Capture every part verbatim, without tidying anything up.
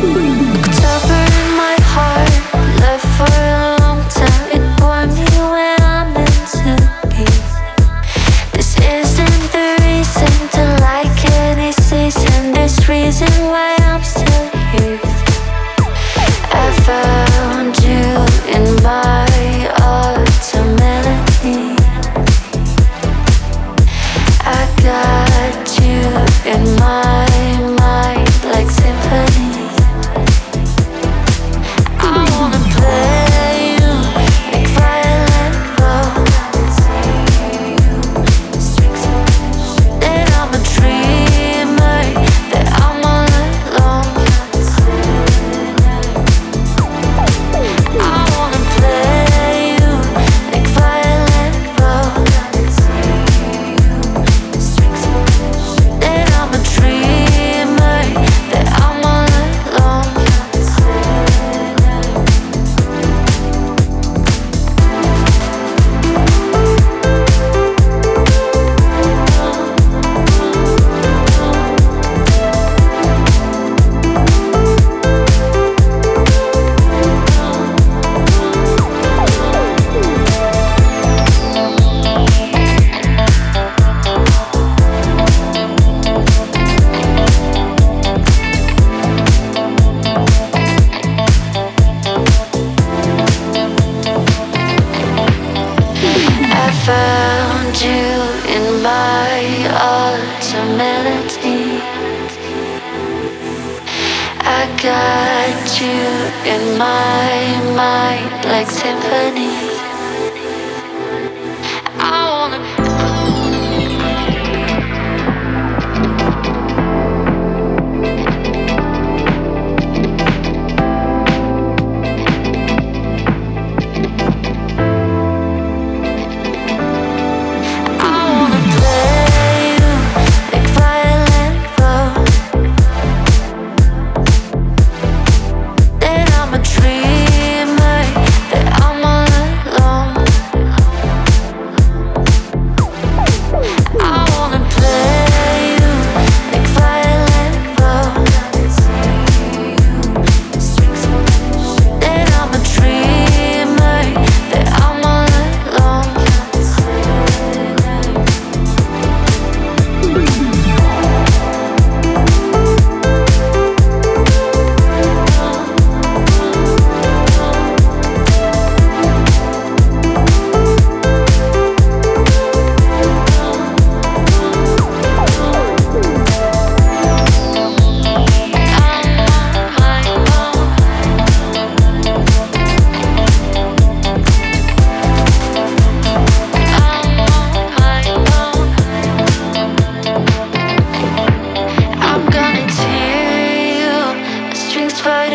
Tougher in my heart, left for a long time. It bore me where I'm meant to be. This isn't the reason to like any season. This reason why I'm still here. I found you in my autumn melody. I got you in my mind like symphony. I wanna play you like violin bows. That I'm a dreamer, that I'm all alone. I wanna play you like violin bows. That I'm a dreamer, that I'm all alone. I found you in my autumn melody. I got you in my mind like symphony. I wanna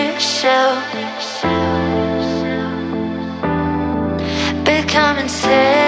come and say